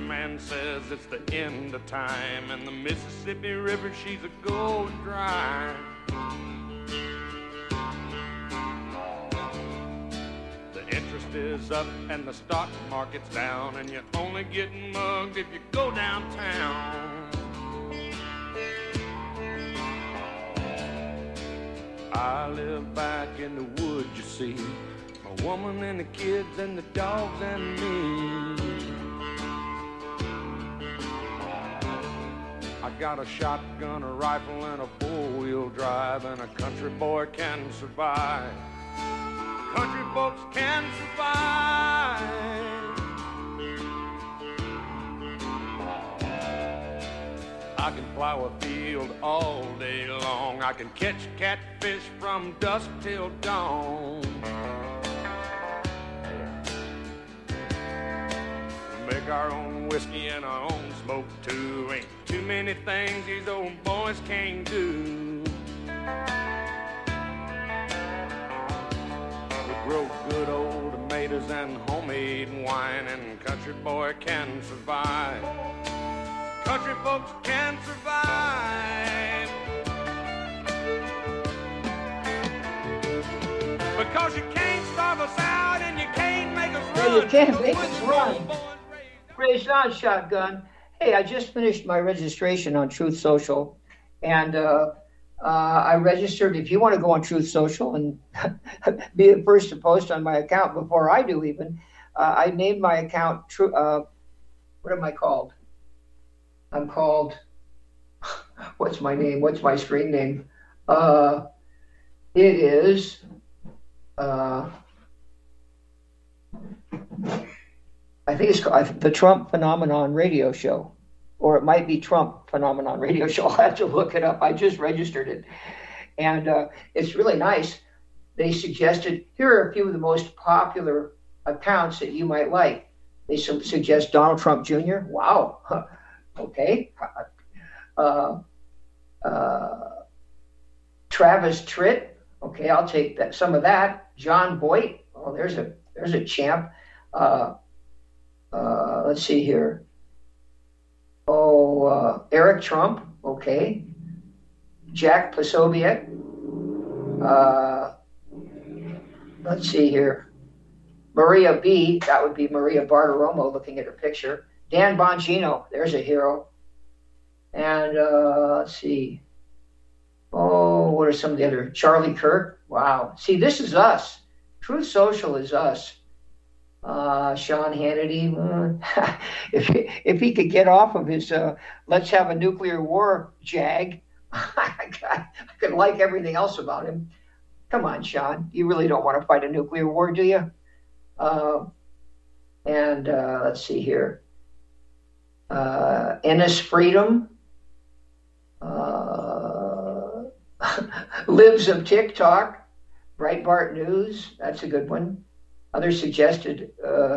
man says it's the end of time, and the Mississippi River, she's a gold dry. The interest is up and the stock market's down, and you're only getting mugged if you go downtown. I live back in the woods, you see, a woman and the kids and the dogs and me. I got a shotgun, a rifle, and a four-wheel drive, and a country boy can survive. Country folks can survive. I can plow a field all day long. I can catch catfish from dusk till dawn. Make our own whiskey and our own smoke too. Ain't too many things these old boys can't do. We grow good old tomatoes and homemade wine, and country boy can survive. Country folks can survive. Because you can't starve us out and you can't make us run. No, you can't make us run. Praise God, Shotgun. Hey, I just finished my registration on Truth Social, and I registered. If you want to go on Truth Social and be the first to post on my account before I do even, I named my account, what am I called? I'm called, what's my name? What's my screen name? It is, I think it's called the Trump Phenomenon Radio Show, or it might be Trump Phenomenon Radio Show. I'll have to look it up. I just registered it. And it's really nice. They suggested, here are a few of the most popular accounts that you might like. They suggest Donald Trump Jr. Wow. Okay. Travis Tritt. Okay, I'll take that. Some of that. John Boyd. Oh, there's a champ. Let's see here. Eric Trump. Okay. Jack Posobiec. Let's see here. Maria B. That would be Maria Bartiromo looking at her picture. Dan Bongino, there's a hero. And let's see. What are some of the other? Charlie Kirk. Wow. See, this is us. Truth Social is us. Sean Hannity. If he could get off of his let's have a nuclear war jag, I could like everything else about him. Come on, Sean. You really don't want to fight a nuclear war, do you? And let's see here. Ennis Freedom, Lives of TikTok, Breitbart News, that's a good one. Other suggested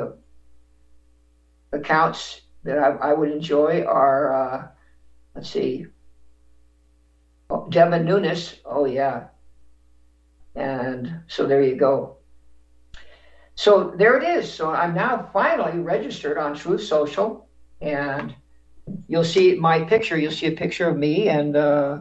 accounts that I would enjoy are, let's see, Devin Nunes, oh yeah. And so there you go. So there it is. So I'm now finally registered on Truth Social. And you'll see my picture. You'll see a picture of me and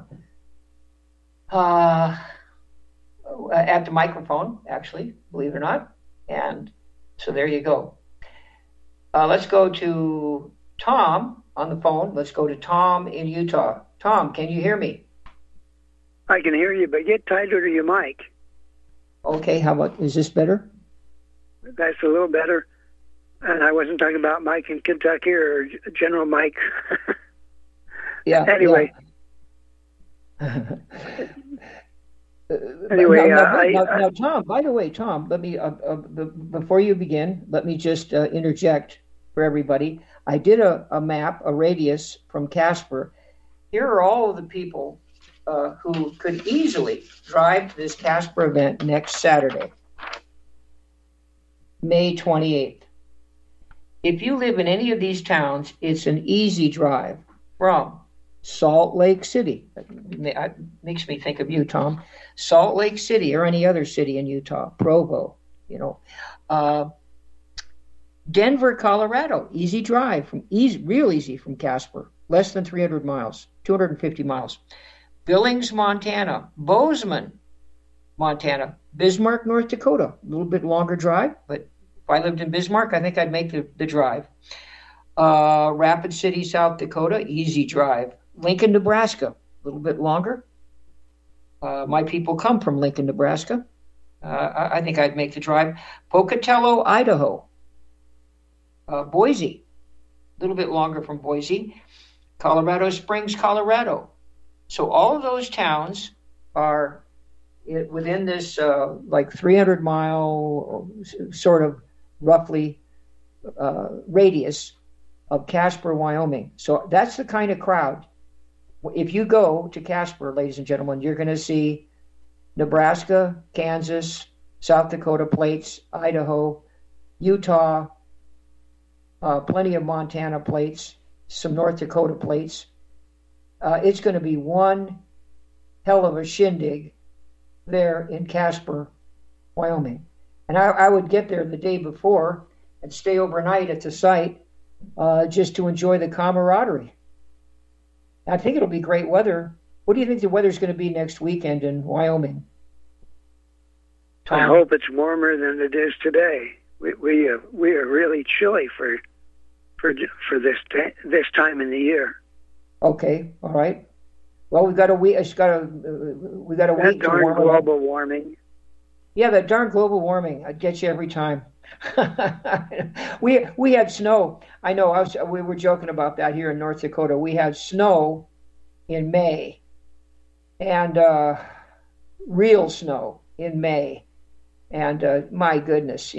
at the microphone, actually, believe it or not. And so there you go. Let's go to Tom on the phone. Let's go to Tom in Utah. Tom, can you hear me? I can hear you, but get tighter to your mic. Okay, how about, is this better? That's a little better. And I wasn't talking about Mike in Kentucky or General Mike. Yeah. Anyway. Yeah. Anyway, now, Tom, by the way, Tom, let me, before you begin, let me just interject for everybody. I did a map, a radius from Casper. Here are all of the people who could easily drive to this Casper event next Saturday, May 28th. If you live in any of these towns, it's an easy drive from Salt Lake City. That makes me think of you, Tom. Salt Lake City or any other city in Utah, Provo, Denver, Colorado, easy drive real easy from Casper, less than 300 miles, 250 miles. Billings, Montana, Bozeman, Montana, Bismarck, North Dakota, a little bit longer drive, but if I lived in Bismarck, I think I'd make the drive. Rapid City, South Dakota, easy drive. Lincoln, Nebraska, a little bit longer. My people come from Lincoln, Nebraska. I think I'd make the drive. Pocatello, Idaho. Boise, a little bit longer from Boise. Colorado Springs, Colorado. So all of those towns are within this 300-mile sort of roughly radius of Casper, Wyoming. So that's the kind of crowd. If you go to Casper, ladies and gentlemen, you're going to see Nebraska, Kansas, South Dakota plates, Idaho, Utah, plenty of Montana plates, some North Dakota plates. It's going to be one hell of a shindig there in Casper, Wyoming. And I would get there the day before and stay overnight at the site just to enjoy the camaraderie. I think it'll be great weather. What do you think the weather's going to be next weekend in Wyoming, Tom? I hope it's warmer than it is today. We are really chilly for this time in the year. Okay, all right. Well, we got a week. We got a week that to warm darn global warming. Yeah, that darn global warming. I'd get you every time. we had snow. I know. We were joking about that here in North Dakota. We had snow in May, and real snow in May, and my goodness,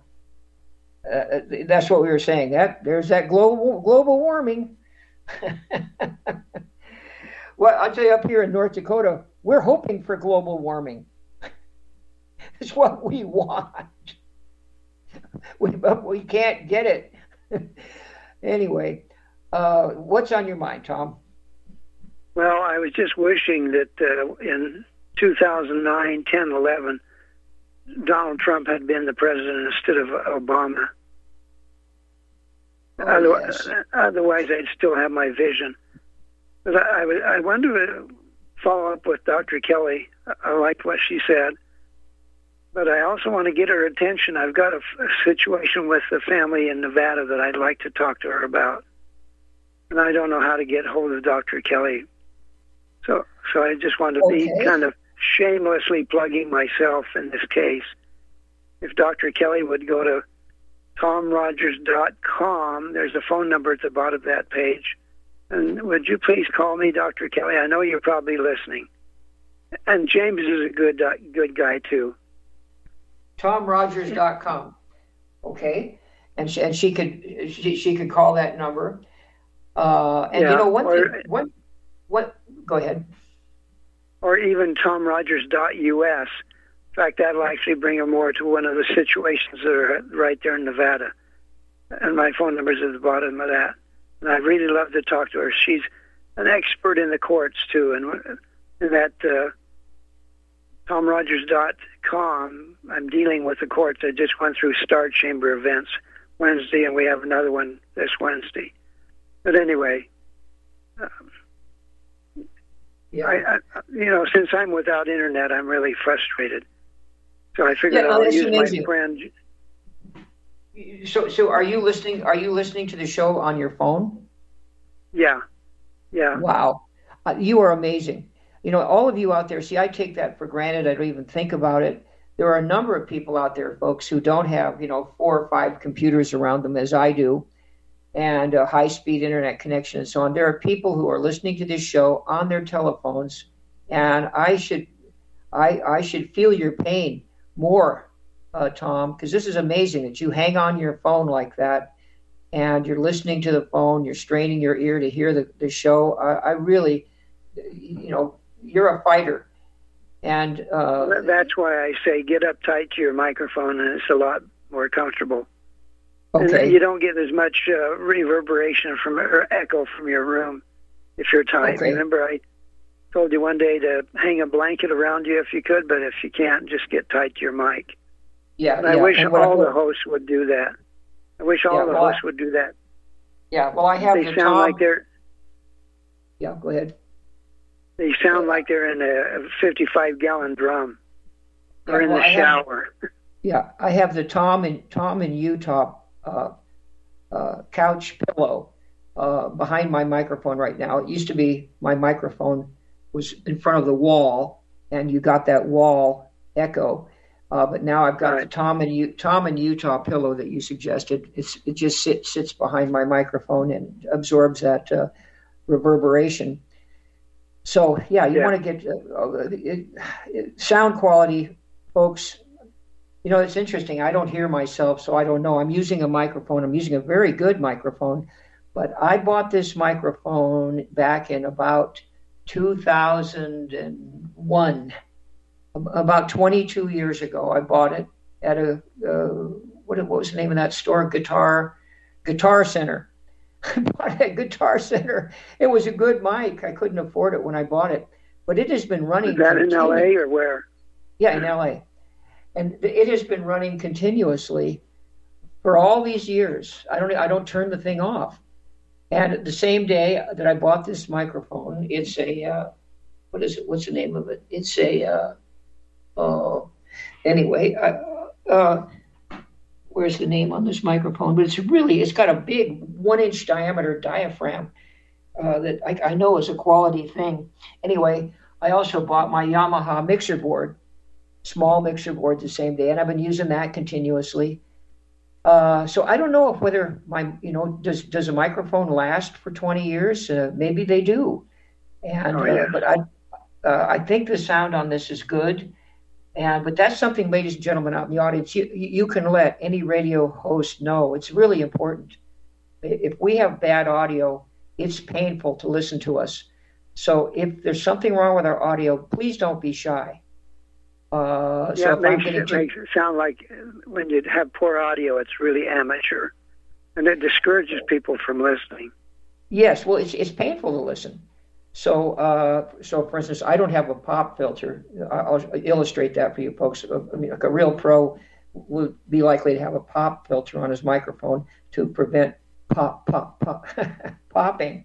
that's what we were saying. There's that global warming. Well, I'll tell you, up here in North Dakota, we're hoping for global warming. It's what we want. But we can't get it. Anyway, what's on your mind, Tom? Well, I was just wishing that in 2009, 10, 11, Donald Trump had been the president instead of Obama. Otherwise, I'd still have my vision. But I wanted to follow up with Dr. Kelly. I liked what she said. But I also want to get her attention. I've got a situation with the family in Nevada that I'd like to talk to her about. And I don't know how to get hold of Dr. Kelly. So I just want to be kind of shamelessly plugging myself in this case. If Dr. Kelly would go to TomRogers.com, there's a phone number at the bottom of that page. And would you please call me, Dr. Kelly? I know you're probably listening. And James is a good guy, too. TomRogers.com. Okay. And she could call that number. Go ahead. Or even TomRogers.us. In fact, that'll actually bring her more to one of the situations that are right there in Nevada. And my phone number's at the bottom of that. And I'd really love to talk to her. She's an expert in the courts, too. And in that TomRogers.com, I'm dealing with the courts. I just went through Star Chamber events Wednesday, and we have another one this Wednesday. But anyway, since I'm without internet, I'm really frustrated. So I figured I'll use my friend. So are you listening? Are you listening to the show on your phone? Yeah. Wow, you are amazing. All of you out there. See, I take that for granted. I don't even think about it. There are a number of people out there, folks, who don't have 4 or 5 computers around them as I do, and a high-speed internet connection and so on. There are people who are listening to this show on their telephones, and I should feel your pain more, Tom, because this is amazing that you hang on your phone like that, and you're listening to the phone, you're straining your ear to hear the show. I really, you're a fighter. And that's why I say get up tight to your microphone, and it's a lot more comfortable. Okay. And you don't get as much reverberation or echo from your room if you're tight. Okay. Remember, I told you one day to hang a blanket around you if you could, but if you can't, just get tight to your mic. Yeah. And I wish all the hosts would do that. I wish all the hosts would do that. Yeah, well, I have they sound like they're. Yeah, go ahead. They sound like they're in a 55-gallon drum, or in the shower. I have the Tom in Utah couch pillow behind my microphone right now. It used to be my microphone was in front of the wall, and you got that wall echo. But now I've got the Tom in Utah pillow that you suggested. It just sits behind my microphone and absorbs that reverberation. So you want to get sound quality, folks. You know, it's interesting. I don't hear myself, so I don't know. I'm using a microphone. I'm using a very good microphone, but I bought this microphone back in about 2001. About 22 years ago, I bought it at what was the name of that store? Guitar Center. I bought it at Guitar Center. It was a good mic. I couldn't afford it when I bought it, but it has been running. Is that in LA or where? Yeah, in LA, and it has been running continuously for all these years. I don't turn the thing off. And the same day that I bought this microphone, it's a what is it? What's the name of it? It's a anyway, where's the name on this microphone? But it's got a big 1-inch diameter diaphragm that I know is a quality thing. Anyway, I also bought my Yamaha mixer board, small mixer board the same day, and I've been using that continuously. So I don't know whether does a microphone last for 20 years? Maybe they do. And but I think the sound on this is good. But that's something, ladies and gentlemen out in the audience, you can let any radio host know. It's really important. If we have bad audio, it's painful to listen to us. So if there's something wrong with our audio, please don't be shy. It makes it sound like when you have poor audio, it's really amateur. And it discourages people from listening. Yes, well, it's painful to listen. So, for instance, I don't have a pop filter. I'll illustrate that for you folks. I mean, like a real pro would be likely to have a pop filter on his microphone to prevent popping.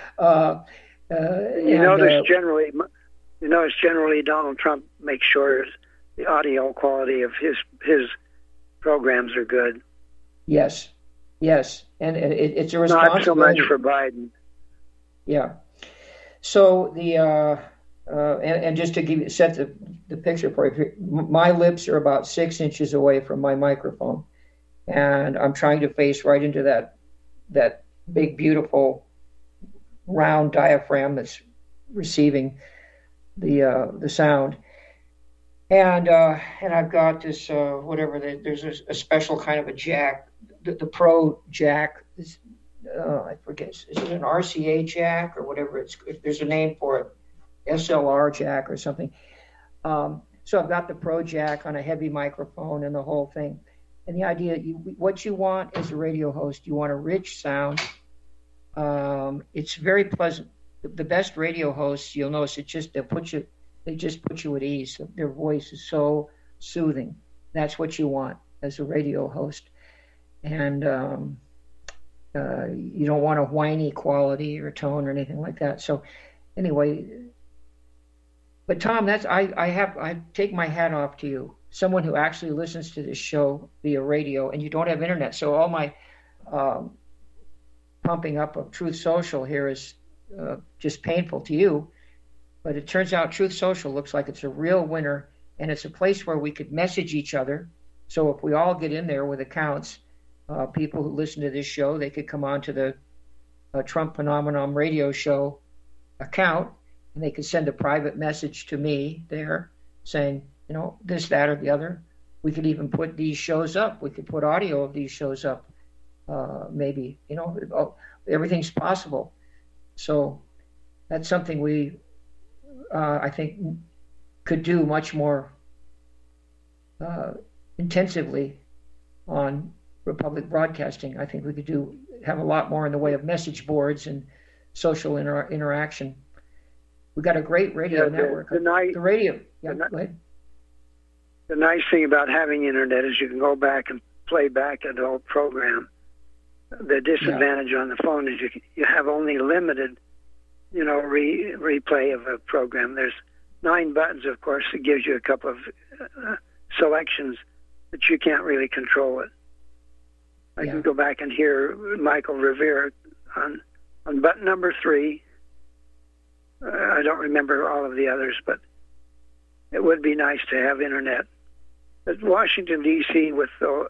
Notice generally Donald Trump makes sure the audio quality of his programs are good. Yes, and it's a responsibility. Not so much for Biden. Yeah. So and just to set the picture for you, my lips are about 6 inches away from my microphone, and I'm trying to face right into that big, beautiful, round diaphragm that's receiving the sound. And I've got this there's a special kind of a jack, the Pro jack. I forget, is it an RCA jack or whatever? There's a name for it, SLR jack or something. So I've got the Pro jack on a heavy microphone and the whole thing. And the idea, what you want as a radio host, you want a rich sound. It's very pleasant. The best radio hosts, you'll notice, they just put you at ease. Their voice is so soothing. That's what you want as a radio host. And you don't want a whiny quality or tone or anything like that. So anyway, but Tom, I take my hat off to you, someone who actually listens to this show via radio, and you don't have internet. So all my pumping up of Truth Social here is just painful to you. But it turns out Truth Social looks like it's a real winner, and it's a place where we could message each other. So if we all get in there with accounts, people who listen to this show, they could come on to the Trump Phenomenon radio show account, and they could send a private message to me there saying, this, that, or the other. We could even put these shows up. We could put audio of these shows up. Maybe, everything's possible. So that's something we, I think, could do much more intensively on Republic Broadcasting. I think we could have a lot more in the way of message boards and social interaction. We got a great radio network. Go ahead. The nice thing about having internet is you can go back and play back an old program The disadvantage on the phone is you have only limited, replay of a program. There's 9 buttons, of course. It gives you a couple of selections, but you can't really control it. I can go back and hear Michael Revere on button number 3. I don't remember all of the others, but it would be nice to have internet. But Washington, D.C. with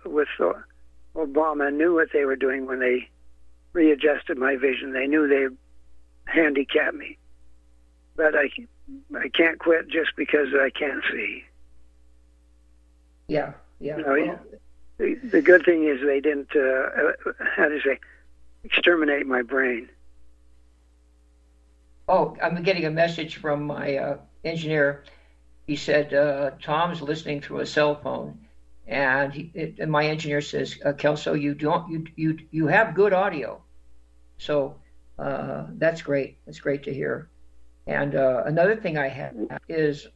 Obama knew what they were doing when they readjusted my vision. They knew they handicapped me. But I can't quit just because I can't see. Yeah. The good thing is they didn't, exterminate my brain. Oh, I'm getting a message from my engineer. He said, Tom's listening through a cell phone. And my engineer says, Kelso, you have good audio. So that's great. That's great to hear. And another thing I have is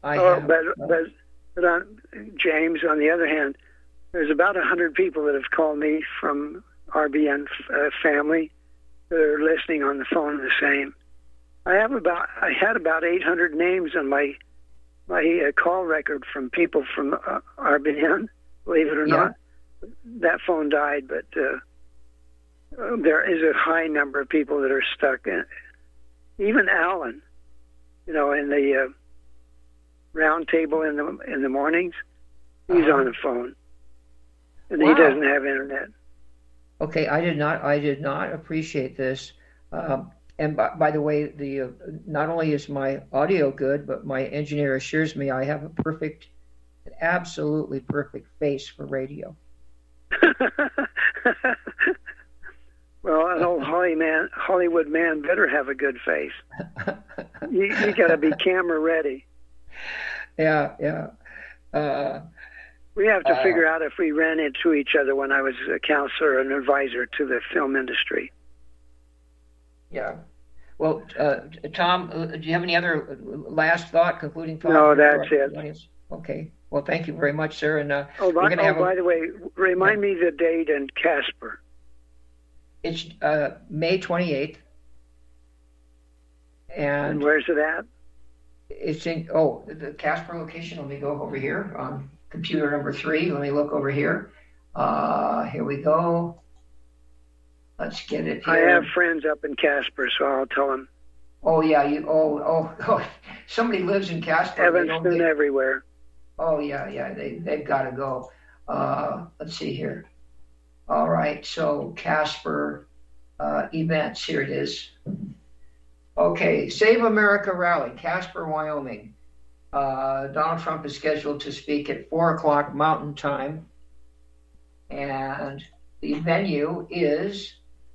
James, on the other hand, there's about 100 people that have called me from RBN family that are listening on the phone the same. I had about 800 names on my call record from people from RBN. Believe it or not, that phone died, but there is a high number of people that are stuck in. Even Alan, in the round table in the mornings, he's on the phone, and he doesn't have internet. Okay, I did not appreciate this. And by the way, not only is my audio good, but my engineer assures me I have an absolutely perfect face for radio. Well, an old Hollywood man better have a good face. You got to be camera ready. Yeah. We have to figure out if we ran into each other when I was a counselor and advisor to the film industry. Yeah. Well, Tom, do you have any other last concluding thought? No, that's it. Okay. Well, thank you very much, sir. And by the way, remind me the date in Casper. It's May 28th. And where's it at? It's in the Casper location. Let me go over here on computer number 3. Let me look over here. Here we go. Let's get it here. I have friends up in Casper, so I'll tell them. Oh yeah, somebody lives in Casper. Evanston everywhere. Oh yeah, they've got to go. Let's see here. All right, so Casper events. Here it is. Okay, Save America Rally, Casper, Wyoming. Donald Trump is scheduled to speak at 4:00 Mountain Time, and the venue is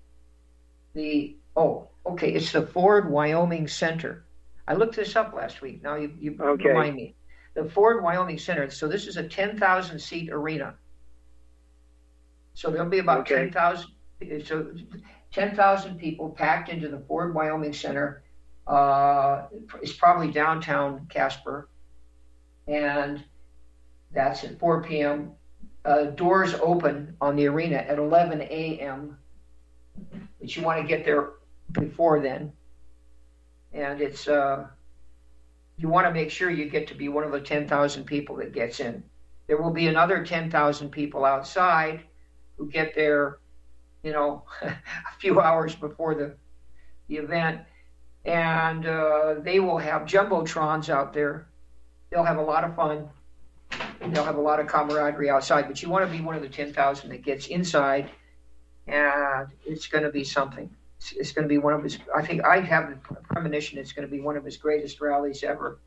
it's the Ford Wyoming Center. I looked this up last week. Now you remind me. The Ford Wyoming Center. So this is a 10,000 seat arena. So there'll be about 10,000. So 10,000 people packed into the Ford Wyoming Center. It's probably downtown Casper, and that's at 4 p.m. Doors open on the arena at 11 a.m. But you want to get there before then, and it's you want to make sure you get to be one of the 10,000 people that gets in. There will be another 10,000 people outside who get there, a few hours before the event, and they will have jumbotrons out there. They'll have a lot of fun. They'll have a lot of camaraderie outside, but you want to be one of the 10,000 that gets inside, and it's going to be something. It's going to be one of his, I think I have the premonition it's going to be one of his greatest rallies ever.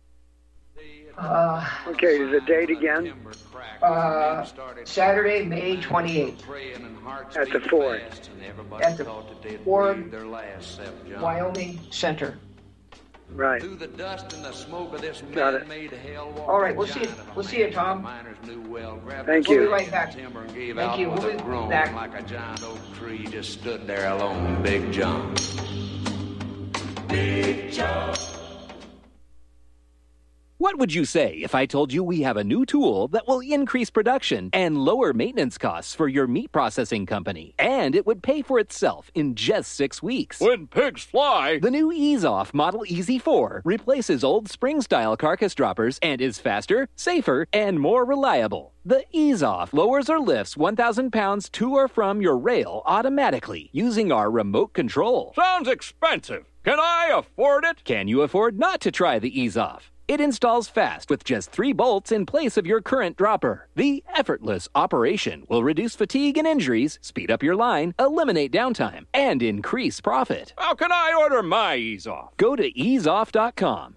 Okay, the date again? Saturday, May 28th. At the Ford. At the Ford Wyoming Center. Right. Got it. All right, we'll see you, Tom. Thank you. We'll be right back. Thank you. We'll be back. Like a giant oak tree just stood there alone, Big John. Big John. What would you say if I told you we have a new tool that will increase production and lower maintenance costs for your meat processing company? And it would pay for itself in just 6 weeks. When pigs fly! The new Ease Off Model Easy 4 replaces old spring-style carcass droppers and is faster, safer, and more reliable. The Ease Off lowers or lifts 1,000 pounds to or from your rail automatically using our remote control. Sounds expensive. Can I afford it? Can you afford not to try the Ease Off? It installs fast with just 3 bolts in place of your current dropper. The effortless operation will reduce fatigue and injuries, speed up your line, eliminate downtime, and increase profit. How can I order my Ease Off? Go to easeoff.com,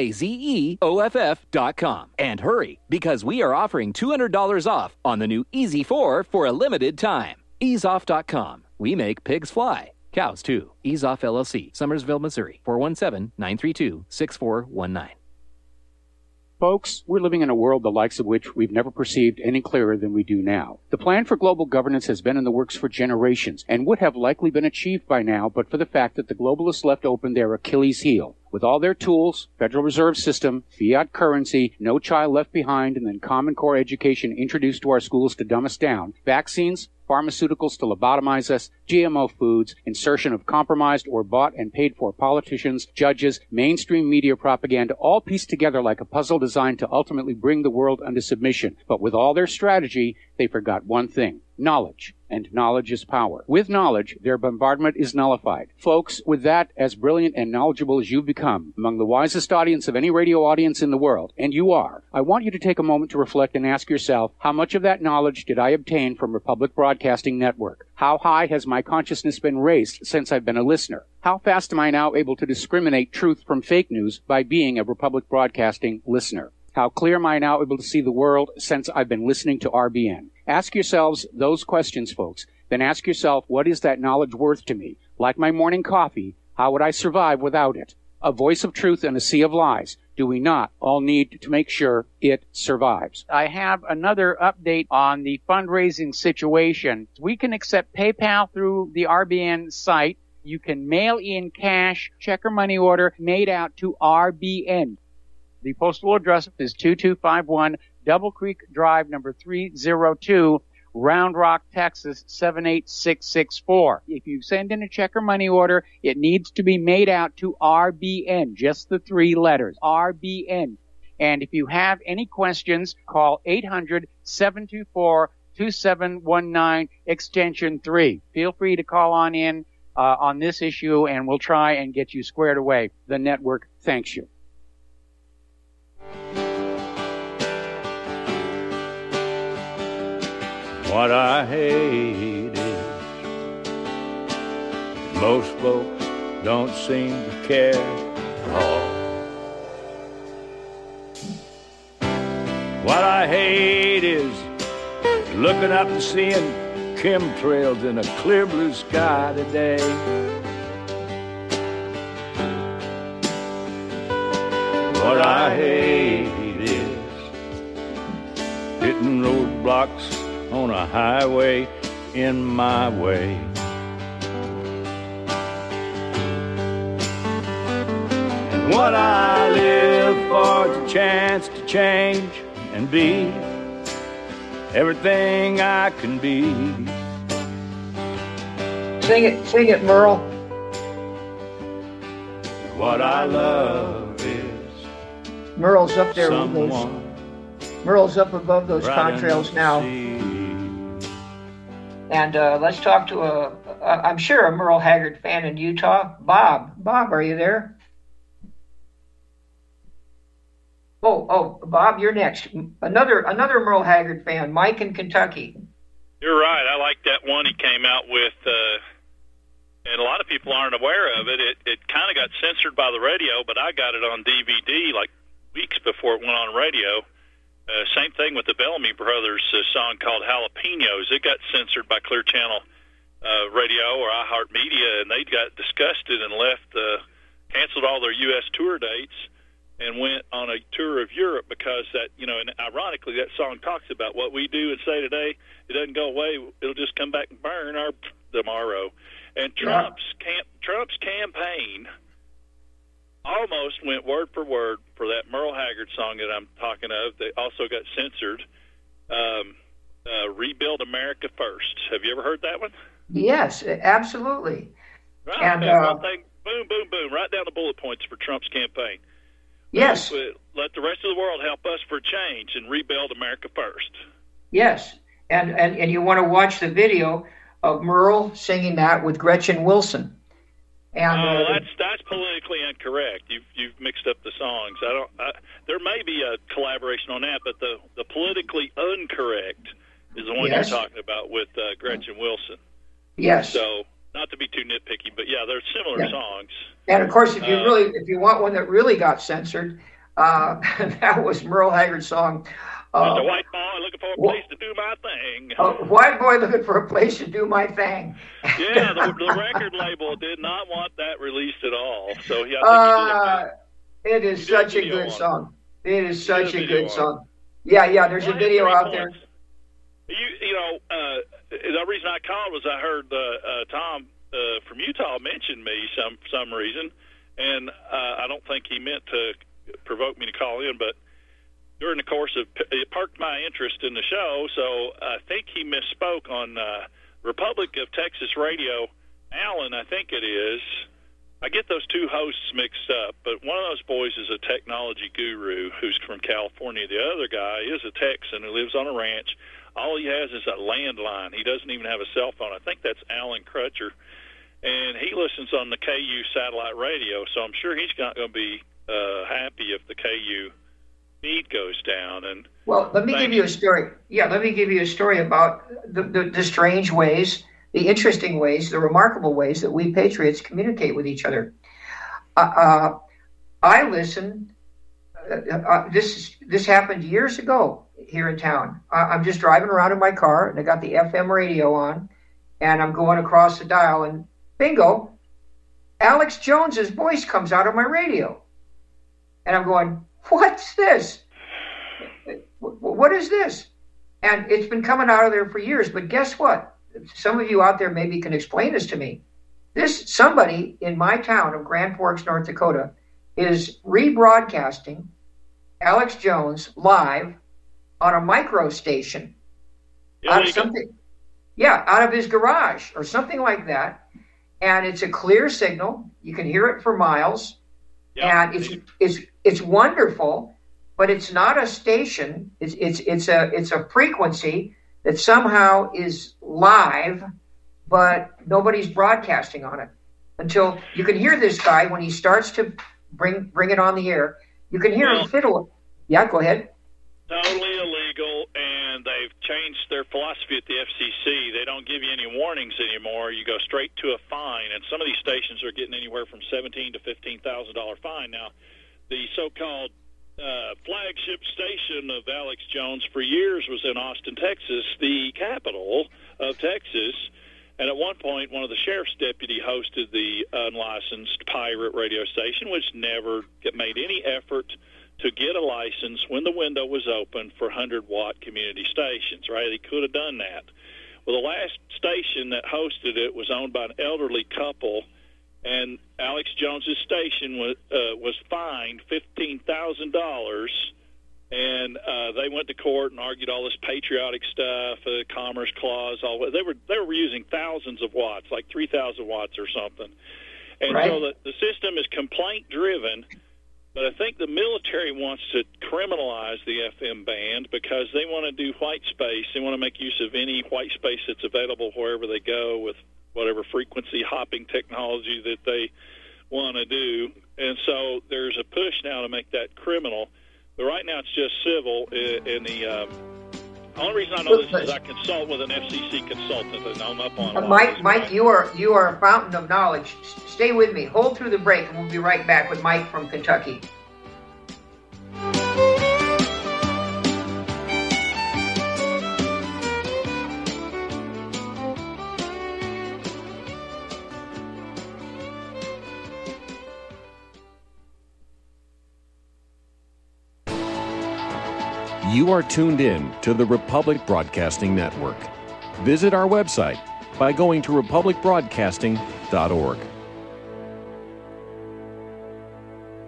EAZEOFF.com, and hurry, because we are offering $200 off on the new Easy 4 for a limited time. Easeoff.com. We make pigs fly. Cows, too. Ease Off LLC, Summersville, Missouri, 417-932-6419. Folks, we're living in a world the likes of which we've never perceived any clearer than we do now. The plan for global governance has been in the works for generations and would have likely been achieved by now but for the fact that the globalists left open their Achilles heel. With all their tools, Federal Reserve System, fiat currency, no child left behind, and then Common Core education introduced to our schools to dumb us down, vaccines, pharmaceuticals to lobotomize us, GMO foods, insertion of compromised or bought and paid for politicians, judges, mainstream media propaganda, all pieced together like a puzzle designed to ultimately bring the world under submission. But with all their strategy, they forgot one thing: knowledge. And knowledge is power. With knowledge, their bombardment is nullified. Folks, with that, as brilliant and knowledgeable as you've become, among the wisest audience of any radio audience in the world, and you are, I want you to take a moment to reflect and ask yourself, how much of that knowledge did I obtain from Republic Broadcasting Network? How high has my consciousness been raised since I've been a listener? How fast am I now able to discriminate truth from fake news by being a Republic Broadcasting listener? How clear am I now able to see the world since I've been listening to RBN? Ask yourselves those questions, folks. Then ask yourself, what is that knowledge worth to me? Like my morning coffee, how would I survive without it? A voice of truth in a sea of lies. Do we not all need to make sure it survives? I have another update on the fundraising situation. We can accept PayPal through the RBN site. You can mail in cash, check or money order made out to RBN. The postal address is 2251 Double Creek Drive, number 302, Round Rock, Texas, 78664. If you send in a check or money order, it needs to be made out to RBN, just the 3 letters, RBN. And if you have any questions, call 800-724-2719, extension 3. Feel free to call on in on this issue, and we'll try and get you squared away. The network thanks you. What I hate is most folks don't seem to care at all. What I hate is looking up and seeing chemtrails in a clear blue sky today. What I hate is hitting roadblocks on a highway in my way. And what I live for is a chance to change and be everything I can be. Sing it, Merle. What I love is Merle's up there with those. someone Merle's up above those right in contrails the now. sea. And let's talk to I'm sure a Merle Haggard fan in Utah. Bob, are you there? Oh, Bob, you're next. Another Merle Haggard fan, Mike in Kentucky. You're right. I like that one he came out with, and a lot of people aren't aware of it. It kind of got censored by the radio, but I got it on DVD like weeks before it went on radio. Same thing with the Bellamy Brothers song called Jalapenos. It got censored by Clear Channel Radio or iHeartMedia, and they got disgusted and left, canceled all their U.S. tour dates and went on a tour of Europe because that, and ironically, that song talks about what we do and say today. It doesn't go away. It'll just come back and burn our tomorrow. And Trump's campaign almost went word for word for that Merle Haggard song that I'm talking of. They also got censored. Rebuild America First. Have you ever heard that one? Yes, absolutely. Right. And one thing, boom, boom, boom, right down the bullet points for Trump's campaign. Yes. Let the rest of the world help us for change and rebuild America first. Yes. And you want to watch the video of Merle singing that with Gretchen Wilson. And that's politically incorrect. You've mixed up the songs. There may be a collaboration on that, but the politically incorrect is the one you're talking about with Gretchen Wilson. Yes. So not to be too nitpicky, but yeah, they're similar songs. And of course, if you want one that really got censored, that was Merle Haggard's song. The white boy looking for a place to do my thing. White boy looking for a place to do my thing. Yeah, the record label did not want that released at all. So it is such a good song. It is such a good song. Yeah. There's a video out there. The reason I called was I heard Tom from Utah mention me some reason, and I don't think he meant to provoke me to call in, but during the course of it perked my interest in the show, so I think he misspoke on Republic of Texas Radio. Alan, I think it is. I get those two hosts mixed up, but one of those boys is a technology guru who's from California. The other guy is a Texan who lives on a ranch. All he has is a landline. He doesn't even have a cell phone. I think that's Alan Crutcher. And he listens on the KU satellite radio, so I'm sure he's not going to be happy if the KU feed goes down. And well, let me give you a story. Yeah, let me give you a story about the strange ways, the interesting ways, the remarkable ways that we patriots communicate with each other. I listen. This happened years ago here in town. I'm just driving around in my car, and I got the FM radio on, and I'm going across the dial, and bingo, Alex Jones's voice comes out of my radio. And I'm going, what's this? What is this? And it's been coming out of there for years, but guess what? Some of you out there maybe can explain this to me. Somebody in my town of Grand Forks, North Dakota, is rebroadcasting Alex Jones live on a micro station out of his garage or something like that. And it's a clear signal. You can hear it for miles. Yep. And it's wonderful, but it's not a station. It's a frequency that somehow is live, but nobody's broadcasting on it until you can hear this guy when he starts to bring it on the air. You can hear him fiddle. Yeah, go ahead. Totally illegal, and they've changed their philosophy at the FCC. They don't give you any warnings anymore. You go straight to a fine, and some of these stations are getting anywhere from $17,000 to $15,000 fine. Now, the so-called flagship station of Alex Jones for years was in Austin, Texas, the capital of Texas. And at one point, one of the sheriff's deputy hosted the unlicensed pirate radio station, which never made any effort to get a license when the window was open for 100-watt community stations, right? He could have done that. Well, the last station that hosted it was owned by an elderly couple, and Alex Jones's station was fined $15,000, and they went to court and argued all this patriotic stuff, Commerce Clause. They were using thousands of watts, like 3,000 watts or something. And right. So the system is complaint-driven. But I think the military wants to criminalize the FM band because they want to do white space. They want to make use of any white space that's available wherever they go with whatever frequency hopping technology that they want to do. And so there's a push now to make that criminal. But right now it's just civil. And the only reason I know this is I consult with an FCC consultant, and I'm up on Mike, you are a fountain of knowledge. Stay with me. Hold through the break, and we'll be right back with Mike from Kentucky. You are tuned in to the Republic Broadcasting Network. Visit our website by going to republicbroadcasting.org.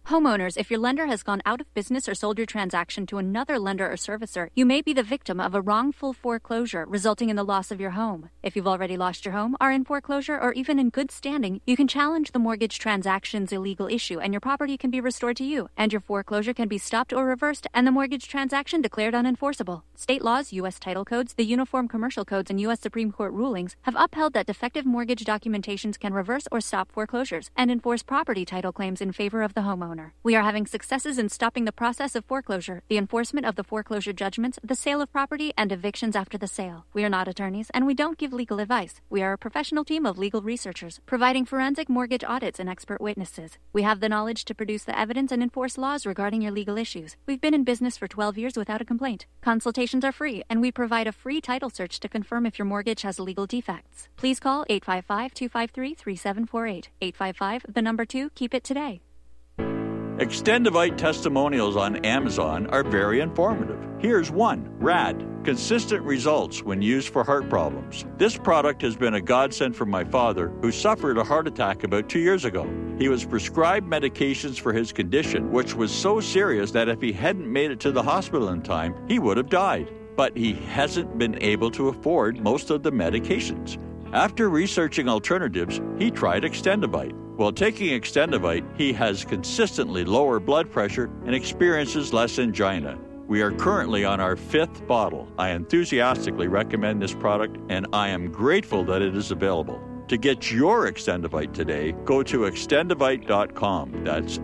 Homeowners, if your lender has gone out of business or sold your transaction to another lender or servicer, you may be the victim of a wrongful foreclosure, resulting in the loss of your home. If you've already lost your home, are in foreclosure, or even in good standing, you can challenge the mortgage transaction's illegal issue, and your property can be restored to you, and your foreclosure can be stopped or reversed, and the mortgage transaction declared unenforceable. State laws, U.S. title codes, the Uniform Commercial Codes, and U.S. Supreme Court rulings have upheld that defective mortgage documentations can reverse or stop foreclosures and enforce property title claims in favor of the homeowner. We are having successes in stopping the process of foreclosure, the enforcement of the foreclosure judgments, the sale of property, and evictions after the sale. We are not attorneys, and we don't give legal advice. We are a professional team of legal researchers, providing forensic mortgage audits and expert witnesses. We have the knowledge to produce the evidence and enforce laws regarding your legal issues. We've been in business for 12 years without a complaint. Consultations are free, and we provide a free title search to confirm if your mortgage has legal defects. Please call 855-253-3748. 855, keep it today. Extendivite testimonials on Amazon are very informative. Here's one, RAD, consistent results when used for heart problems. This product has been a godsend for my father, who suffered a heart attack about 2 years ago. He was prescribed medications for his condition, which was so serious that if he hadn't made it to the hospital in time, he would have died. But he hasn't been able to afford most of the medications. After researching alternatives, he tried Extendivite. While taking Extendivite, he has consistently lower blood pressure and experiences less angina. We are currently on our 5th bottle. I enthusiastically recommend this product, and I am grateful that it is available. To get your Extendivite today, go to extendivite.com. That's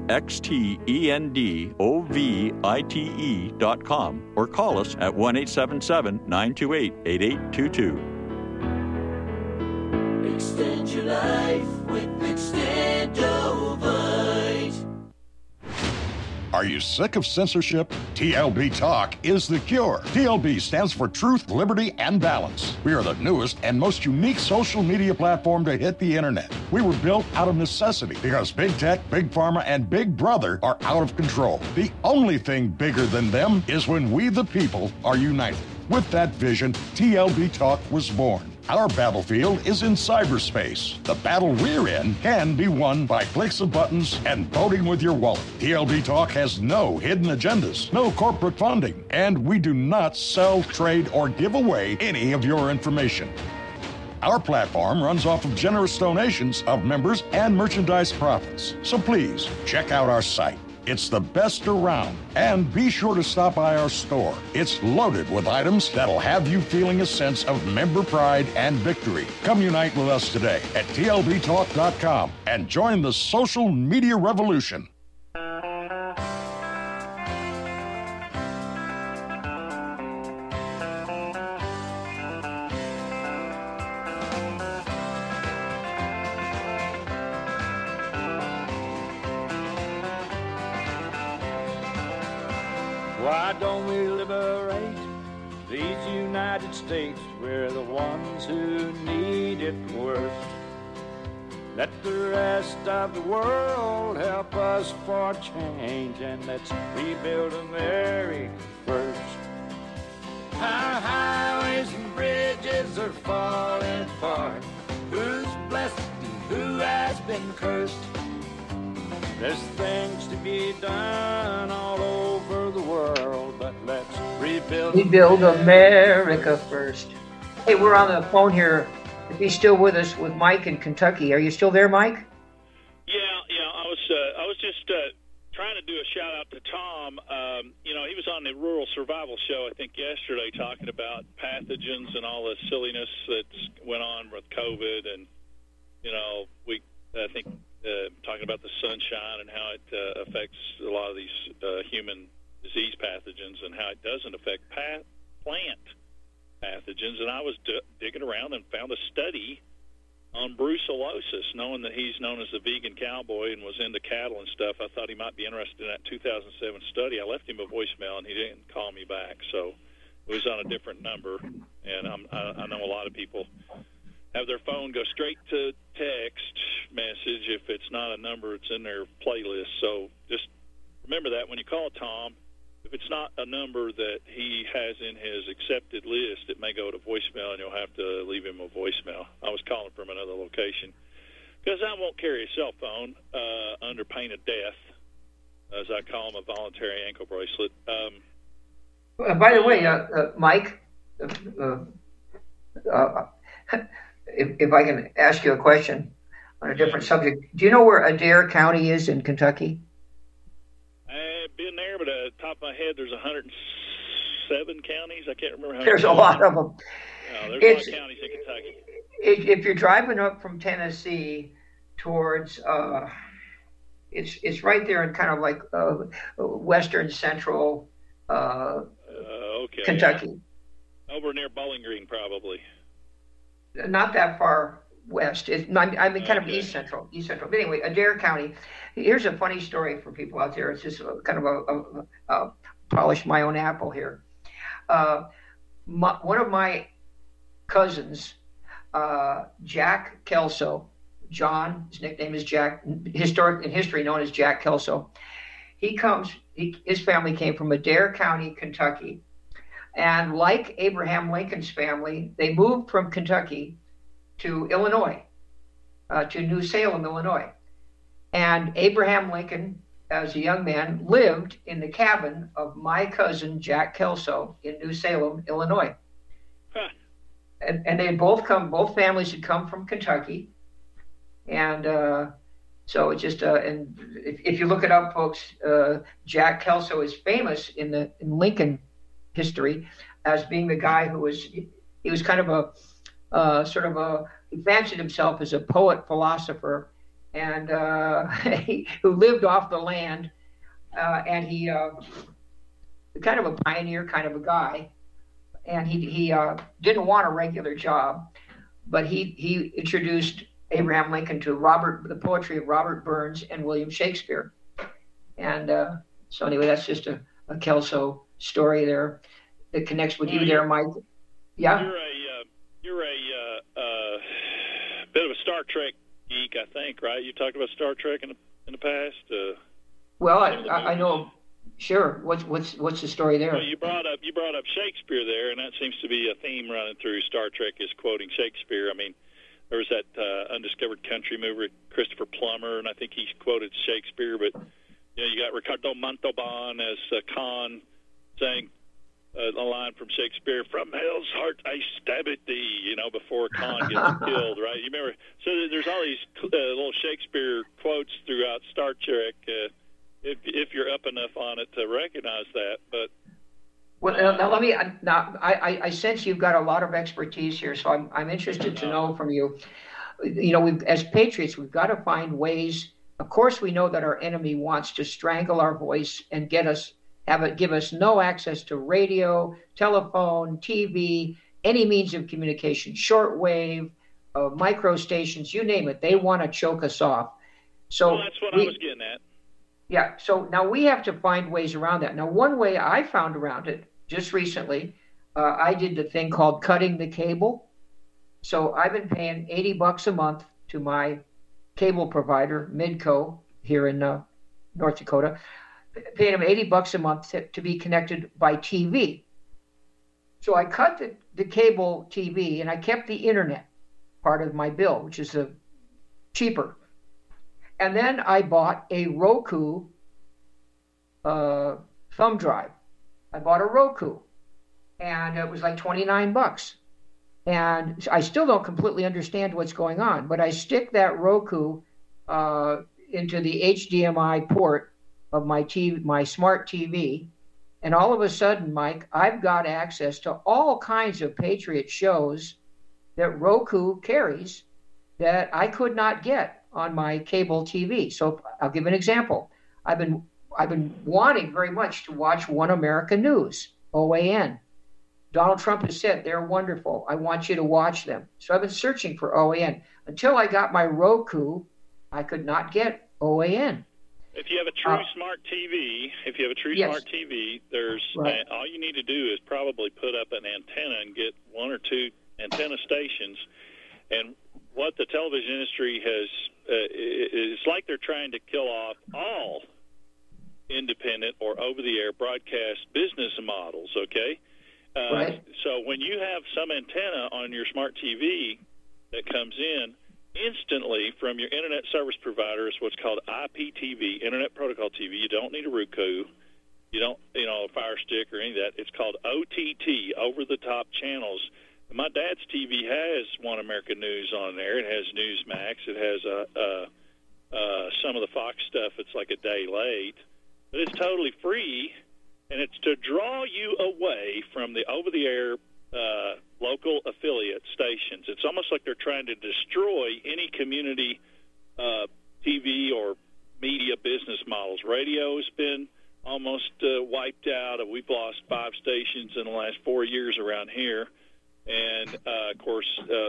XTENDOVITE.com, or call us at 1-877-928-8822. Extend your life with Extendovite. Are you sick of censorship? TLB Talk is the cure. TLB stands for Truth, Liberty, and Balance. We are the newest and most unique social media platform to hit the internet. We were built out of necessity because Big Tech, Big Pharma, and Big Brother are out of control. The only thing bigger than them is when we, the people, are united. With that vision, TLB Talk was born. Our battlefield is in cyberspace. The battle we're in can be won by clicks of buttons and voting with your wallet. TLB Talk has no hidden agendas, no corporate funding, and we do not sell, trade, or give away any of your information. Our platform runs off of generous donations of members and merchandise profits. So please, check out our site. It's the best around. And be sure to stop by our store. It's loaded with items that'll have you feeling a sense of member pride and victory. Come unite with us today at TLBTalk.com and join the social media revolution. Why don't we liberate these United States? We're the ones who need it worst. Let the rest of the world help us for change, and let's rebuild America first. Our highways and bridges are falling apart. Who's blessed and who has been cursed? There's things to be done all over the world, but let's rebuild America first. Hey, we're on the phone here. If he's still with us, with Mike in Kentucky. Are you still there, Mike? Yeah. I was just trying to do a shout out to Tom. He was on the Rural Survival Show, I think, yesterday, talking about pathogens and all the silliness that's went on with COVID, and talking about the sunshine and how it affects a lot of these human disease pathogens and how it doesn't affect plant pathogens. And I was digging around and found a study on brucellosis, knowing that he's known as the vegan cowboy and was into cattle and stuff. I thought he might be interested in that 2007 study. I left him a voicemail, and he didn't call me back, so it was on a different number. And I know a lot of people have their phone go straight to text message if it's not a number that's in their playlist. So just remember that when you call Tom, if it's not a number that he has in his accepted list, it may go to voicemail, and you'll have to leave him a voicemail. I was calling from another location because I won't carry a cell phone under pain of death. as I call them, a voluntary ankle bracelet. By the way, Mike, if I can ask you a question on a different subject, do you know where Adair County is in Kentucky? I've been there, but at the top of my head, there's 107 counties. I can't remember how many. There's a lot of them. No, there's a lot of counties in Kentucky. If you're driving up from Tennessee towards, it's right there in kind of like western central Kentucky. Over near Bowling Green, probably. Not that far west. I mean, kind of east central. But anyway, Adair County. Here's a funny story for people out there. It's just kind of a polish my own apple here. One of my cousins, Jack Kelso, John, his nickname is Jack, in history known as Jack Kelso. His family came from Adair County, Kentucky. And like Abraham Lincoln's family, they moved from Kentucky to Illinois, to New Salem, Illinois. And Abraham Lincoln, as a young man, lived in the cabin of my cousin, Jack Kelso, in New Salem, Illinois. Huh. And they had both families had come from Kentucky. And so it's just, and if you look it up, folks, Jack Kelso is famous in Lincoln history as being the guy who he was kind of he fancied himself as a poet philosopher, and who lived off the land, and he kind of a pioneer kind of a guy, and he didn't want a regular job, but he introduced Abraham Lincoln to the poetry of Robert Burns and William Shakespeare, and so anyway, that's just a Kelso story there that connects with you there, Mike. Yeah. You're a bit of a Star Trek geek, I think, right? You talked about Star Trek in the past. Well, I know. Sure. What's the story there? Well, you brought up Shakespeare there, and that seems to be a theme running through Star Trek is quoting Shakespeare. I mean, there was that Undiscovered Country movie with Christopher Plummer, and I think he quoted Shakespeare. But you got Ricardo Montalban as Khan saying a line from Shakespeare, "From hell's heart I stab at thee," before Khan gets killed, right? You remember? So there's all these little Shakespeare quotes throughout Star Trek. If you're up enough on it to recognize that, but. Well, I sense you've got a lot of expertise here, so I'm interested to know from you. As patriots, we've got to find ways. Of course, we know that our enemy wants to strangle our voice and give us no access to radio, telephone, TV, any means of communication, shortwave, micro stations, you name it. They want to choke us off. So that's what I was getting at. Yeah, so now we have to find ways around that. Now, one way I found around it just recently, I did the thing called cutting the cable. So I've been paying $80 a month to my cable provider, Midco, here in North Dakota, paying them $80 a month to be connected by TV. So I cut the cable TV and I kept the internet part of my bill, which is cheaper. And then I bought a Roku thumb drive. I bought a Roku, and it was like $29. And I still don't completely understand what's going on, but I stick that Roku into the HDMI port of my smart TV, and all of a sudden, Mike, I've got access to all kinds of Patriot shows that Roku carries that I could not get on my cable TV. So I'll give an example. I've been wanting very much to watch One America News, OAN. Donald Trump has said they're wonderful. I want you to watch them. So I've been searching for OAN. Until I got my Roku, I could not get OAN. If you have a true smart TV, smart TV, there's right. All you need to do is probably put up an antenna and get one or two antenna stations. And what the television industry has, it's like they're trying to kill off all independent or over-the-air broadcast business models, okay? Right. So when you have some antenna on your smart TV that comes in, instantly from your internet service provider is what's called IPTV, Internet Protocol TV. You don't need a Roku. You don't, a Fire Stick or any of that. It's called OTT, over-the-top channels. And my dad's TV has One American News on there. It has Newsmax. It has some of the Fox stuff. It's like a day late. But it's totally free, and it's to draw you away from the over-the-air local affiliate stations. It's almost like they're trying to destroy any community TV or media business models. Radio has been almost wiped out. We've lost 5 stations in the last 4 years around here, and of course,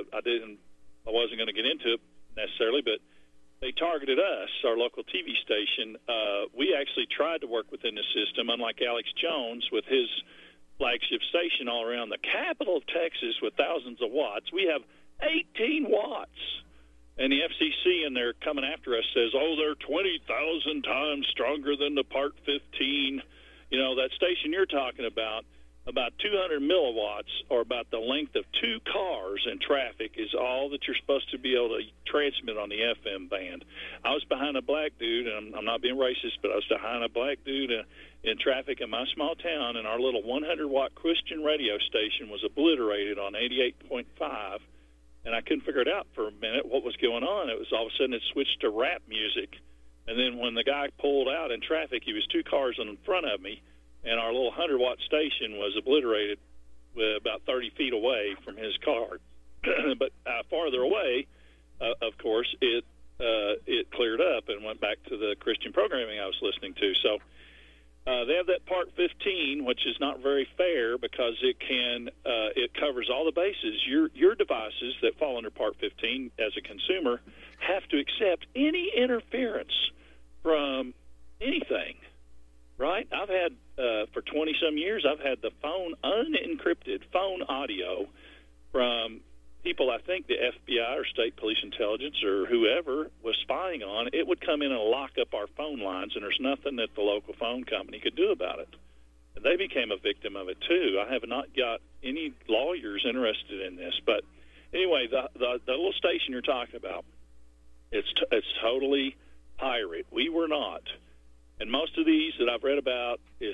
I wasn't going to get into it necessarily, but they targeted us, our local TV station. We actually tried to work within the system, unlike Alex Jones with his flagship station all around the capital of Texas with thousands of watts. We have 18 watts. And the FCC, and they're coming after us, says, they're 20,000 times stronger than the Part 15. That station you're talking about 200 milliwatts, or about the length of 2 cars in traffic, is all that you're supposed to be able to transmit on the FM band. I was behind a black dude, and I'm not being racist, but I was behind a black dude in traffic in my small town, and our little 100-watt Christian radio station was obliterated on 88.5. And I couldn't figure it out for a minute what was going on. It was all of a sudden it switched to rap music. And then when the guy pulled out in traffic, he was 2 cars in front of me, and our little 100-watt station was obliterated about 30 feet away from his car. But farther away, of course, it cleared up and went back to the Christian programming I was listening to. So they have that Part 15, which is not very fair because it covers all the bases. Your devices that fall under Part 15 as a consumer have to accept any interference from anything, right? I've had, for 20-some years, I've had the phone unencrypted, phone audio from people I think the FBI or State Police Intelligence or whoever was spying on. It would come in and lock up our phone lines, and there's nothing that the local phone company could do about it. And they became a victim of it, too. I have not got any lawyers interested in this. But anyway, the little station you're talking about, it's totally pirate. We were not. And most of these that I've read about is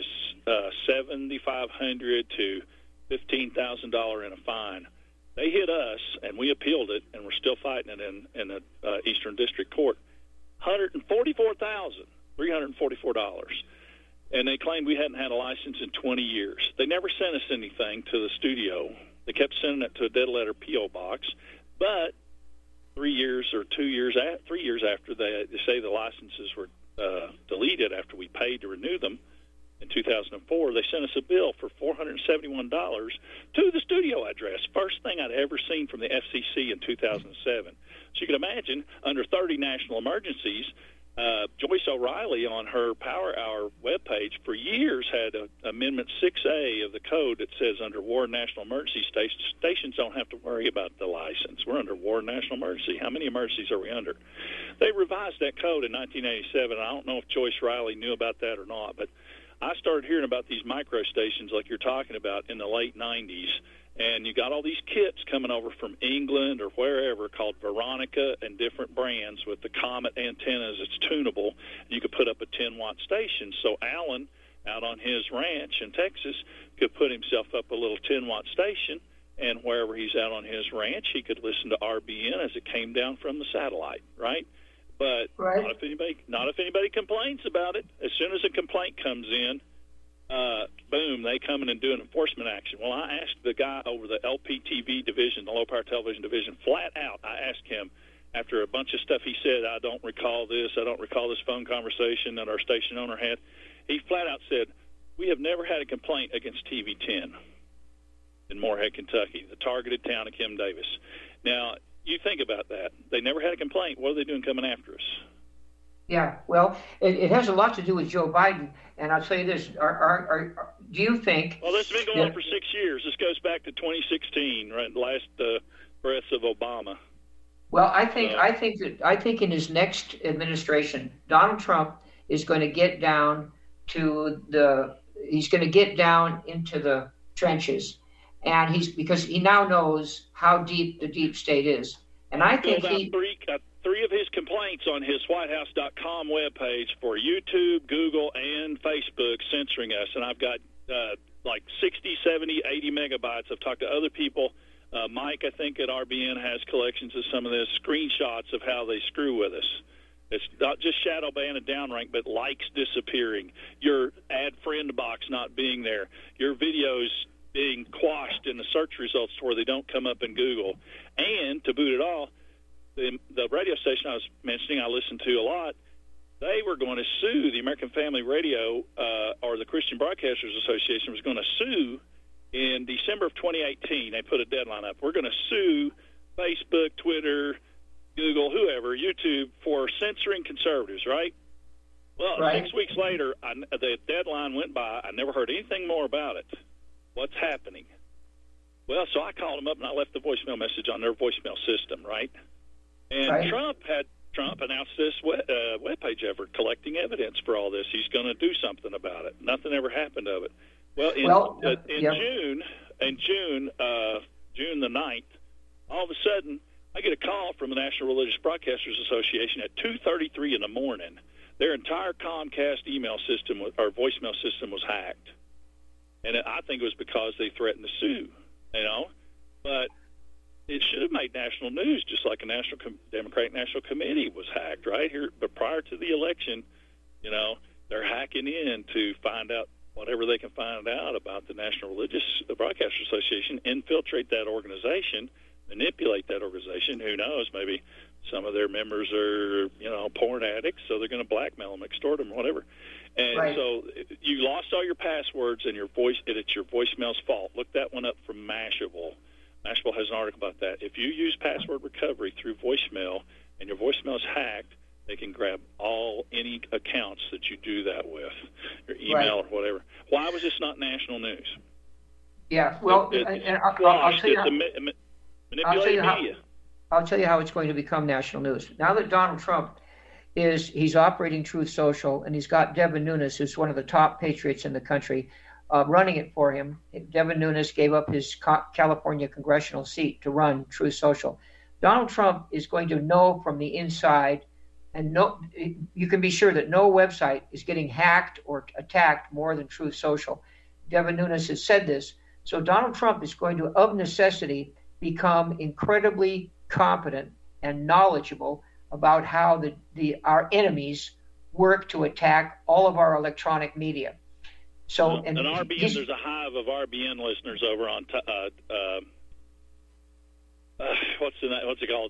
$7,500 to $15,000 in a fine. They hit us, and we appealed it, and we're still fighting it in the Eastern District Court. $144,344. And they claimed we hadn't had a license in 20 years. They never sent us anything to the studio. They kept sending it to a dead letter P.O. box. But 3 years after they say the licenses were deleted after we paid to renew them, in 2004, they sent us a bill for $471 to the studio address. First thing I'd ever seen from the FCC in 2007. So you can imagine, under 30 national emergencies, Joyce O'Reilly on her Power Hour webpage for years had Amendment 6A of the code that says under war and national emergency stations don't have to worry about the license. We're under war and national emergency. How many emergencies are we under? They revised that code in 1987. I don't know if Joyce Riley knew about that or not, but I started hearing about these micro stations like you're talking about in the late 90s, and you got all these kits coming over from England or wherever called Veronica and different brands with the Comet antennas. It's tunable. You could put up a 10-watt station. So Alan, out on his ranch in Texas, could put himself up a little 10-watt station, and wherever he's out on his ranch, he could listen to RBN as it came down from the satellite, right? But right. Not if anybody complains about it. As soon as a complaint comes in, boom, they come in and do an enforcement action. Well, I asked the guy over the LPTV division, the low power television division, flat out. I asked him after a bunch of stuff he said, I don't recall this phone conversation that our station owner had. He flat out said, we have never had a complaint against TV10 in Moorhead, Kentucky, the targeted town of Kim Davis. Now, you think about that. They never had a complaint. What are they doing coming after us? Yeah, well, it has a lot to do with Joe Biden. And I'll tell you this, do you think... Well, this has been going on for 6 years. This goes back to 2016, right? Last breaths of Obama. Well, I think in his next administration, Donald Trump is going to get down into the trenches. And because he now knows how deep the deep state is. And I think filled out three of his complaints on his WhiteHouse.com webpage for YouTube, Google, and Facebook censoring us. And I've got like 60, 70, 80 megabytes. I've talked to other people. Mike, I think, at RBN has collections of some of this, screenshots of how they screw with us. It's not just shadow ban and downrank, but likes disappearing, your add friend box not being there, your videos being quashed in the search results to where they don't come up in Google. And to boot it all, the radio station I was mentioning I listened to a lot, they were going to sue the American Family Radio, or the Christian Broadcasters Association was going to sue in December of 2018. They put a deadline up. We're going to sue Facebook, Twitter, Google, whoever, YouTube, for censoring conservatives, right? Well, right. 6 weeks later, the deadline went by. I never heard anything more about it. What's happening? Well, so I called them up and I left the voicemail message on their voicemail system, right? And right. Trump announced this webpage effort, collecting evidence for all this. He's going to do something about it. Nothing ever happened of it. Well, in June the 9th, all of a sudden, I get a call from the National Religious Broadcasters Association at 2:33 in the morning. Their entire Comcast email system or voicemail system was hacked, and I think it was because they threatened to sue. But it should have made national news, just like a Democratic National Committee was hacked right here. But prior to the election, they're hacking in to find out whatever they can find out about the National Religious Broadcasters Association, infiltrate that organization, manipulate that organization. Who knows? Maybe some of their members are, porn addicts, so they're going to blackmail them, extort them, whatever. And right. so you lost all your passwords, and it's your voicemail's fault. Look that one up from Mashable. Mashable has an article about that. If you use password recovery through voicemail and your voicemail's hacked, they can grab any accounts that you do that with, your email right. or whatever. Why was this not national news? Yeah, well, I'll tell you. Manipulated media. I'll tell you how it's going to become national news. Now that Donald Trump he's operating Truth Social, and he's got Devin Nunes, who's one of the top patriots in the country, running it for him. Devin Nunes gave up his California congressional seat to run Truth Social. Donald Trump is going to know from the inside, and you can be sure that no website is getting hacked or attacked more than Truth Social. Devin Nunes has said this. So Donald Trump is going to, of necessity, become incredibly competent and knowledgeable about how our enemies work to attack all of our electronic media. So, and RBN, there's a hive of RBN listeners over on what's it called?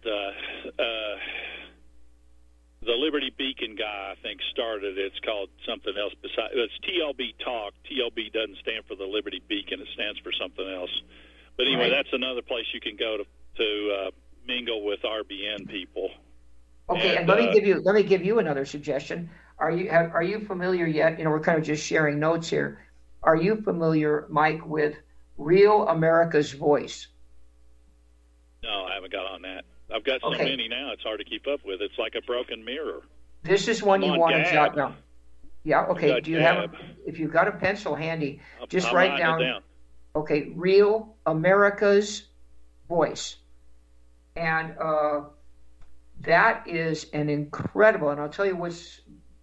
The Liberty Beacon guy, I think, started it. It's called something else. It's TLB Talk. TLB doesn't stand for the Liberty Beacon. It stands for something else. But anyway, That's another place you can go to mingle with RBN people. Okay, and let me give you another suggestion. Are you familiar yet? We're kind of just sharing notes here. Are you familiar, Mike, with Real America's Voice? No, I haven't got on that. I've got so many now; it's hard to keep up with. It's like a broken mirror. This is one you want to jot down. Yeah. Okay. Do you Gab. if you've got a pencil handy, just I'll write down. Okay, Real America's Voice, and that is an incredible. And I'll tell you what's.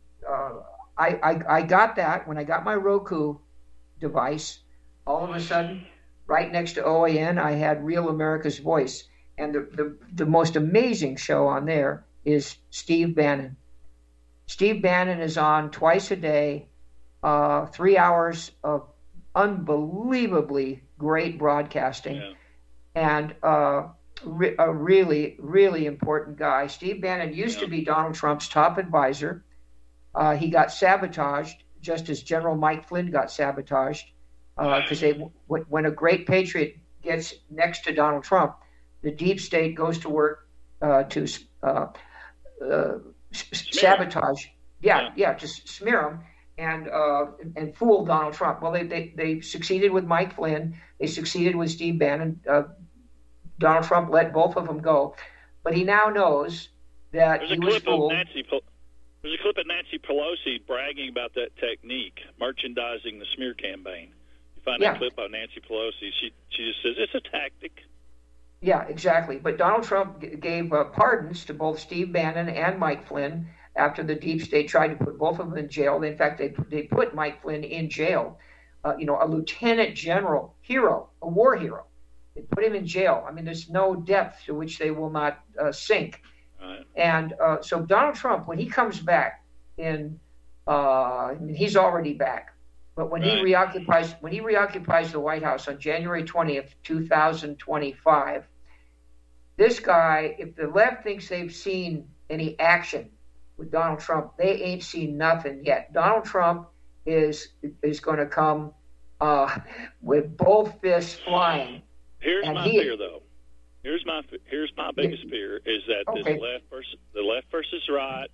I got that when I got my Roku device. All of a sudden, right next to OAN, I had Real America's Voice. And the most amazing show on there is Steve Bannon. Steve Bannon is on twice a day, 3 hours of unbelievably great broadcasting, and a really, really important guy. Steve Bannon used to be Donald Trump's top advisor. He got sabotaged, just as General Mike Flynn got sabotaged, because when a great patriot gets next to Donald Trump, the deep state goes to work to sabotage. To smear him and fool Donald Trump. Well, they succeeded with Mike Flynn. They succeeded with Steve Bannon. Donald Trump let both of them go, but he now knows that he was fooled. There's a clip of Nancy Pelosi bragging about that technique, merchandising the smear campaign. You find that clip of Nancy Pelosi. She just says it's a tactic. Yeah, exactly. But Donald Trump gave pardons to both Steve Bannon and Mike Flynn after the deep state tried to put both of them in jail. In fact, they put Mike Flynn in jail, a lieutenant general hero, a war hero. They put him in jail. I mean, there's no depth to which they will not sink. Right. And so Donald Trump, when he comes back he's already back, but when he reoccupies the White House on January 20th, 2025, this guy, if the left thinks they've seen any action with Donald Trump, they ain't seen nothing yet. Donald Trump is going to come with both fists flying. Here's my fear, though. Here's my biggest fear is that this the left versus right,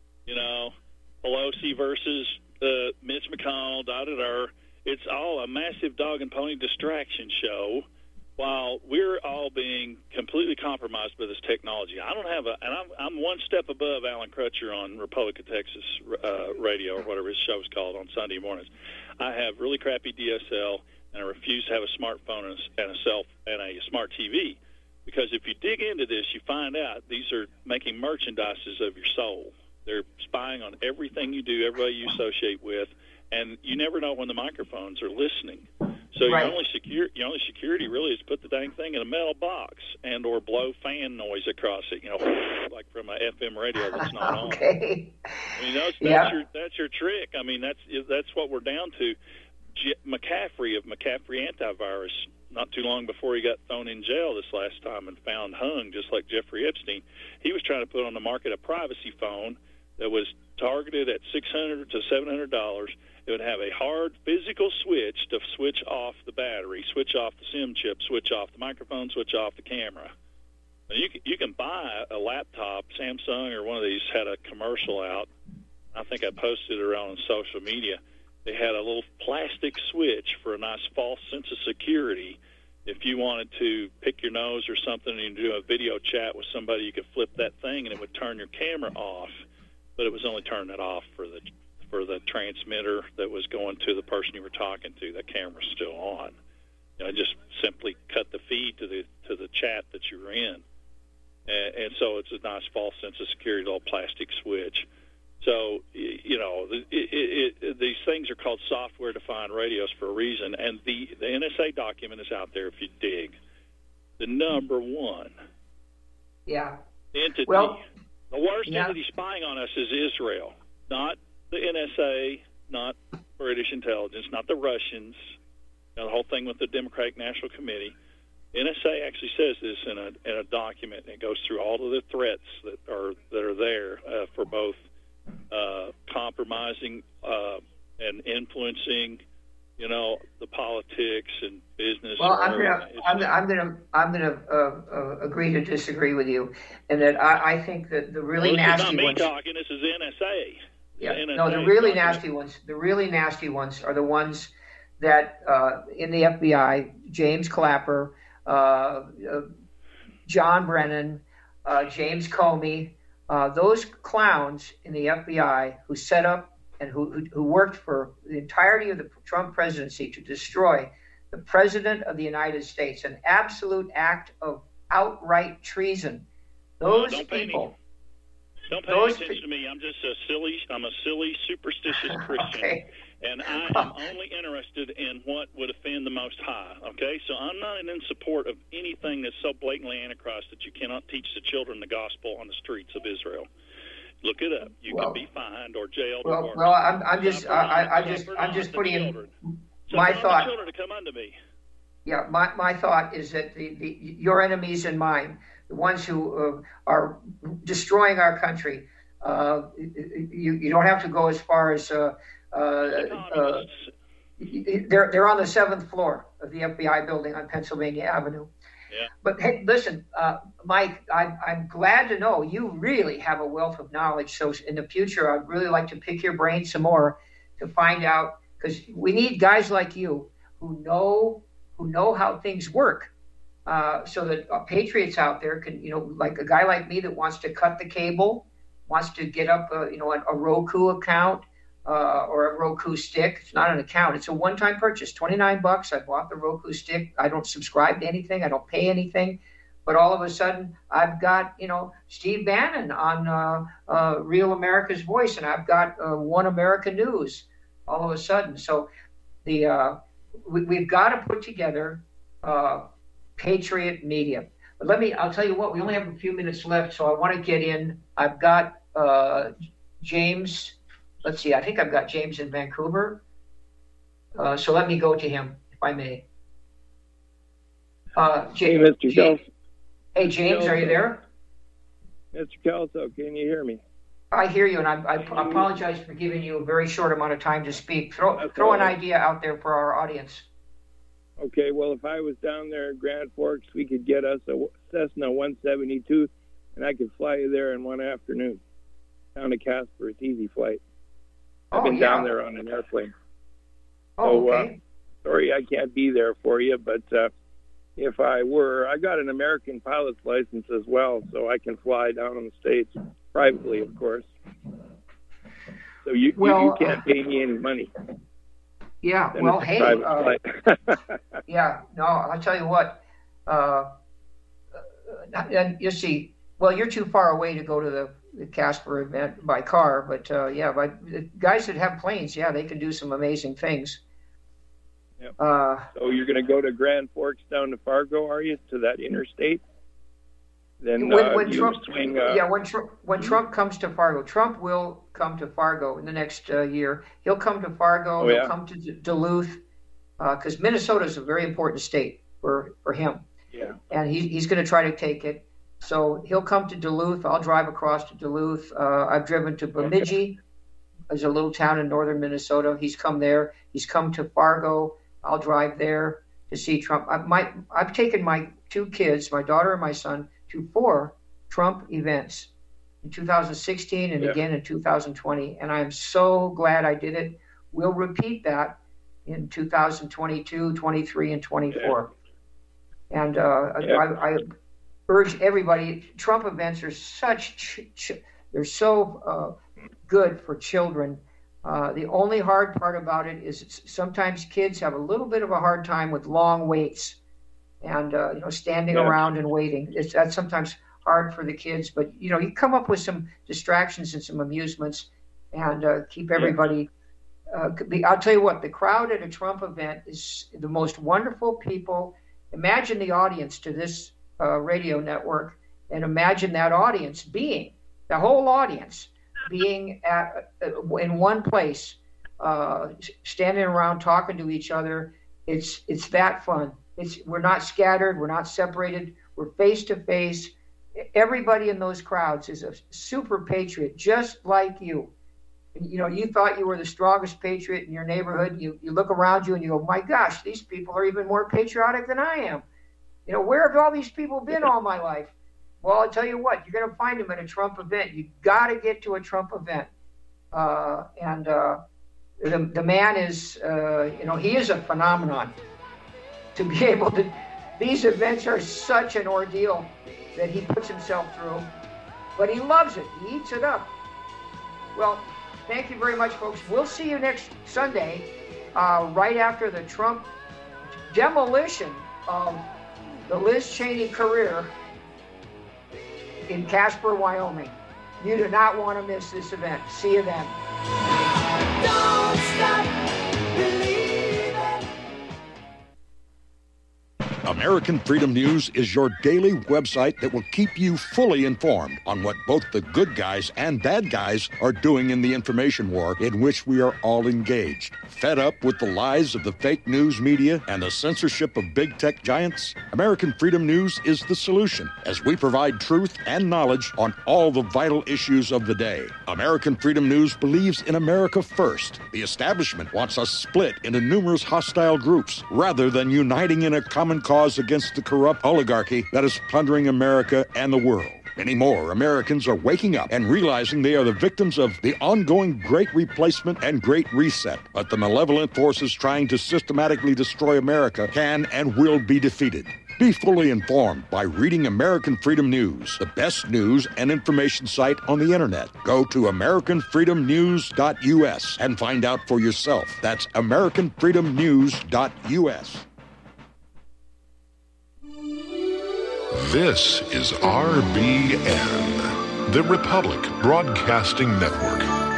Pelosi versus Mitch McConnell, it's all a massive dog and pony distraction show, while we're all being completely compromised by this technology. I'm one step above Alan Crutcher on Republic of Texas radio, or whatever his show's called, on Sunday mornings. I have really crappy DSL, and I refuse to have a smartphone and a smart TV, because if you dig into this, you find out these are making merchandises of your soul. They're spying on everything you do, everybody you associate with, and you never know when the microphones are listening. So right. your only security really is to put the dang thing in a metal box and or blow fan noise across it, like from a FM radio that's not on. Okay. I mean, that's your trick. I mean, that's what we're down to. McCaffrey of McCaffrey Antivirus, not too long before he got thrown in jail this last time and found hung, just like Jeffrey Epstein, he was trying to put on the market a privacy phone that was targeted at $600 to $700. It would have a hard physical switch to switch off the battery, switch off the SIM chip, switch off the microphone, switch off the camera. Now, you can buy a laptop. Samsung or one of these had a commercial out. I think I posted it around on social media. They had a little plastic switch for a nice false sense of security. If you wanted to pick your nose or something and you do a video chat with somebody, you could flip that thing and it would turn your camera off. But it was only turning it off for the transmitter that was going to the person you were talking to. That camera's still on. Just simply cut the feed to the chat that you were in, and so it's a nice false sense of security, little plastic switch. So these things are called software-defined radios for a reason, and the NSA document is out there if you dig. The number one entity, the worst entity spying on us is Israel, not the NSA, not British intelligence, not the Russians. The whole thing with the Democratic National Committee. NSA actually says this in a document, and it goes through all of the threats that are there for both compromising and influencing, the politics and business. Well, I'm gonna agree to disagree with you, and that I think that the really nasty ones. This is not me talking. This is NSA. Yeah. No, the really nasty ones. The really nasty ones are the ones that in the FBI, James Clapper, John Brennan, James Comey, those clowns in the FBI who set up and who worked for the entirety of the Trump presidency to destroy the president of the United States, an absolute act of outright treason. Those people. Don't pay attention to me. I'm a silly, superstitious Christian. Okay. And I am only interested in what would offend the Most High, okay? So I'm not in support of anything that's so blatantly antichrist that you cannot teach the children the gospel on the streets of Israel. Look it up. You can be fined or jailed. I'm just putting in my thought. Children to come unto me. Yeah, my thought is that your enemies and mine, the ones who are destroying our country, you don't have to go as far as they're on the 7th floor of the FBI building on Pennsylvania Avenue. Yeah. But hey, listen, Mike, I'm glad to know you really have a wealth of knowledge. So in the future, I'd really like to pick your brain some more to find out, because we need guys like you who know how things work, so that patriots out there can, like a guy like me that wants to cut the cable, wants to get up a Roku account or a Roku stick. It's not an account. It's a one-time purchase, $29. I bought the Roku stick. I don't subscribe to anything. I don't pay anything. But all of a sudden, I've got, Steve Bannon on Real America's Voice, and I've got One America News all of a sudden. So we've got to put together Patriot Media. But I'll tell you what, we only have a few minutes left, so I want to get in. I've got James. Let's see, I think I've got James in Vancouver. So let me go to him, if I may. Hey, Mr. Kelso. Hey, James, are you there? Mr. Kelso, can you hear me? I hear you, and I apologize for giving you a very short amount of time to speak. Throw an idea out there for our audience. Okay, well, if I was down there in Grand Forks, we could get us a Cessna 172, and I could fly you there in one afternoon. Down to Casper, it's easy flight. I've been down there on an airplane. Okay. Sorry I can't be there for you, but if I were, I got an American pilot's license as well, so I can fly down in the States, privately, of course. So you can't pay me any money. Yeah, Then well, it's a hey, private flight. yeah, no, I'll tell you what, and you see, well, you're too far away to go to the Casper event by car, but but guys that have planes, they can do some amazing things. Yep. So you're going to go to Grand Forks down to Fargo, are you, to that interstate? Then when Trump comes to Fargo, Trump will come to Fargo in the next year. He'll come to Fargo. He'll come to Duluth, because Minnesota is a very important state for him. Yeah. And he's going to try to take it. So he'll come to Duluth. I'll drive across to Duluth. I've driven to Bemidji. There's a little town in northern Minnesota. He's come there. He's come to Fargo. I'll drive there to see Trump. I've taken my two kids, my daughter and my son, to 4 Trump events in 2016 and again in 2020. And I'm so glad I did it. We'll repeat that in 2022, 23, and 24. Yeah. And I urge everybody, Trump events are they're so good for children. The only hard part about it is sometimes kids have a little bit of a hard time with long waits and standing around and waiting. That's sometimes hard for the kids, but you come up with some distractions and some amusements and keep everybody. I'll tell you what, the crowd at a Trump event is the most wonderful people. Imagine the audience to this radio network, and imagine that audience being the whole audience being in one place, standing around talking to each other. It's that fun. We're not scattered. We're not separated. We're face to face. Everybody in those crowds is a super patriot, just like you. You thought you were the strongest patriot in your neighborhood. You look around you and you go, my gosh, these people are even more patriotic than I am. Where have all these people been all my life? Well, I'll tell you what, you're going to find them at a Trump event. You got to get to a Trump event. The man is, he is a phenomenon. To be able to, these events are such an ordeal that he puts himself through, but he loves it. He eats it up. Well, thank you very much, folks. We'll see you next Sunday, right after the Trump demolition of the Liz Cheney career in Casper, Wyoming. You do not want to miss this event. See you then. Don't stop believing. American Freedom News is your daily website that will keep you fully informed on what both the good guys and bad guys are doing in the information war in which we are all engaged. Fed up with the lies of the fake news media and the censorship of big tech giants? American Freedom News is the solution, as we provide truth and knowledge on all the vital issues of the day. American Freedom News believes in America first. The establishment wants us split into numerous hostile groups rather than uniting in a common cause against the corrupt oligarchy that is plundering America and the world. Many more Americans are waking up and realizing they are the victims of the ongoing Great Replacement and Great Reset. But the malevolent forces trying to systematically destroy America can and will be defeated. Be fully informed by reading American Freedom News, the best news and information site on the internet. Go to AmericanFreedomNews.us and find out for yourself. That's AmericanFreedomNews.us. This is RBN, the Republic Broadcasting Network.